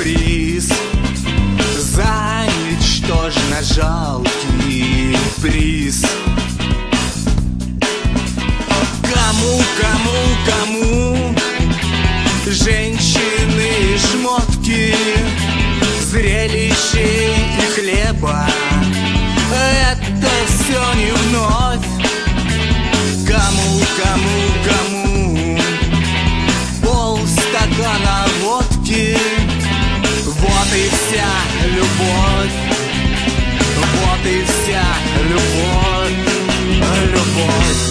приз за ничтожно жалкий приз. Кому женщины и шмотки, зрелищей и хлеба, это все не вновь. Кому полстакана водки, вот и вся любовь, вот и вся любовь, любовь.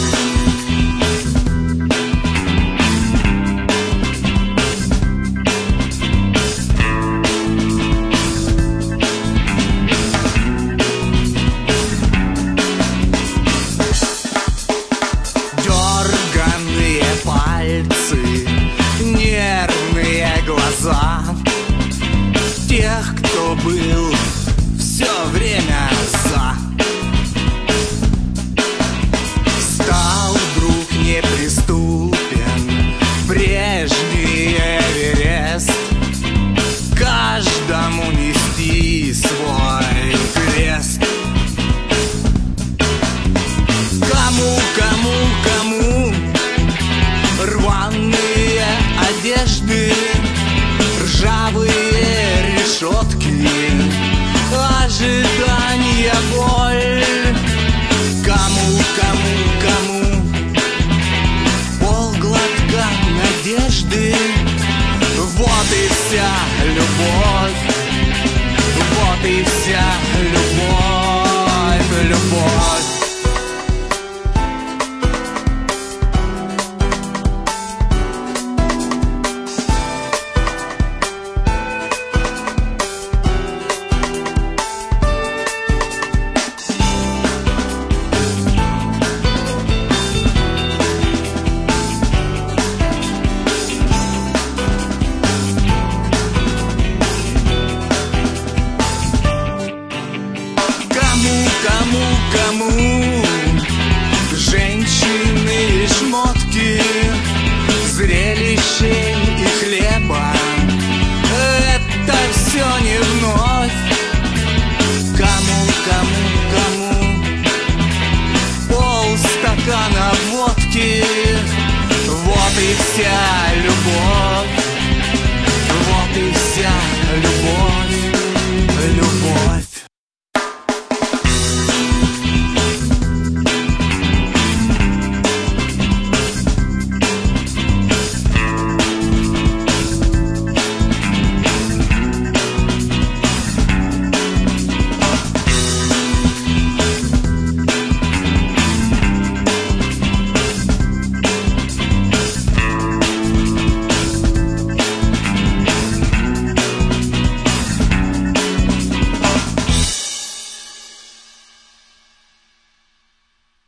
Нервные глаза тех, кто был все время за, стал вдруг неприступен прежний Эверест, каждому нести свой крест. Кому рваные одежды, ржавые решетки, ожидание, боль. Кому полглотка надежды, вот и вся любовь, вот и вся любовь, любовь. Кому женщины и шмотки, зрелищей и хлеба, это все не вновь. Кому полстакана водки, вот и вся